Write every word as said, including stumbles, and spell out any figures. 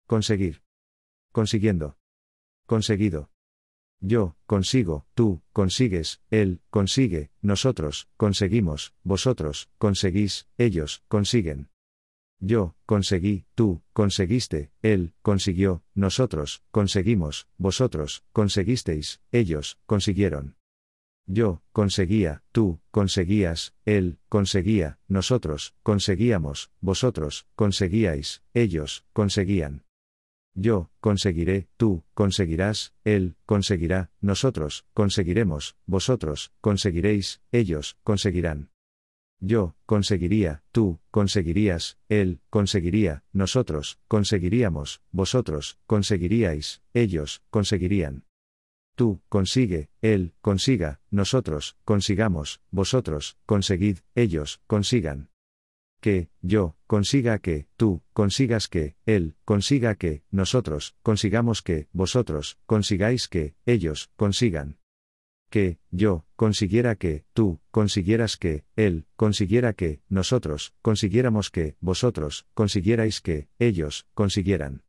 conseguir, consiguiendo, conseguido. Yo, consigo, tú, consigues, él, consigue, nosotros, conseguimos, vosotros, conseguís, ellos, consiguen. Yo, conseguí, tú, conseguiste, él, consiguió, nosotros, conseguimos, vosotros, conseguisteis, ellos, consiguieron. Yo, conseguía, tú, conseguías, él, conseguía, nosotros, conseguíamos, vosotros, conseguíais, ellos, conseguían. Yo, conseguiré, tú, conseguirás, él, conseguirá, nosotros, conseguiremos, vosotros, conseguiréis, ellos, conseguirán. Yo, conseguiría, tú, conseguirías, él, conseguiría, nosotros, conseguiríamos, vosotros, conseguiríais, ellos, conseguirían. Tú, consigue, él, consiga, nosotros, consigamos, vosotros, conseguid, ellos, consigan. Que, yo, consiga que, tú, consigas que, él, consiga que, nosotros, consigamos que, vosotros, consigáis que, ellos, consigan. Que, yo, consiguiera que, tú, consiguieras que, él, consiguiera que, nosotros, consiguiéramos que, vosotros, consiguierais que, ellos, consiguieran.